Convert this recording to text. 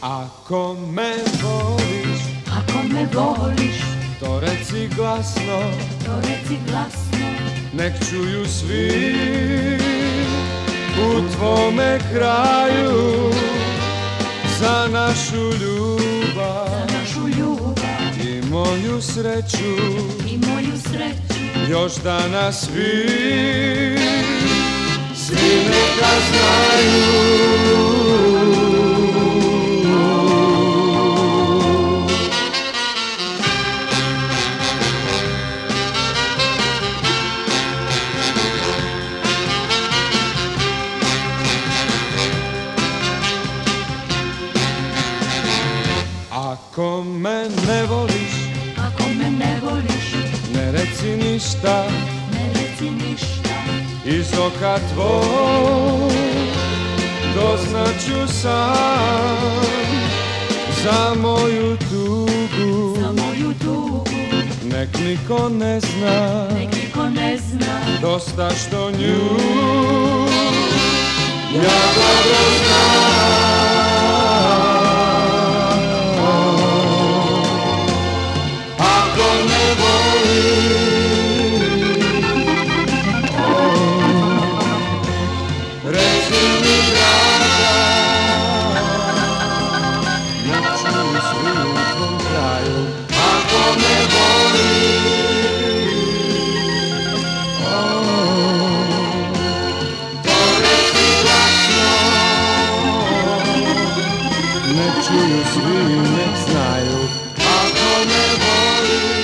Ako me voliš, ako me voliš, to reci glasno, to reci glasno, nek čuju svi u tvome kraju za našu ljubav, za našu ljubav i moju sreću, i moju sreću. još danas svi neka znaju. Ako me ne voliš, ako me ne voliš, ne reci ništa, ne reci ništa, iz oka tvoj doznaću sam za moju tugu, za moju tugu, nek niko ne zna, nek niko ne zna, dosta što nju ja dobro znam. Čuju svi, nek znaju, ako me voliš.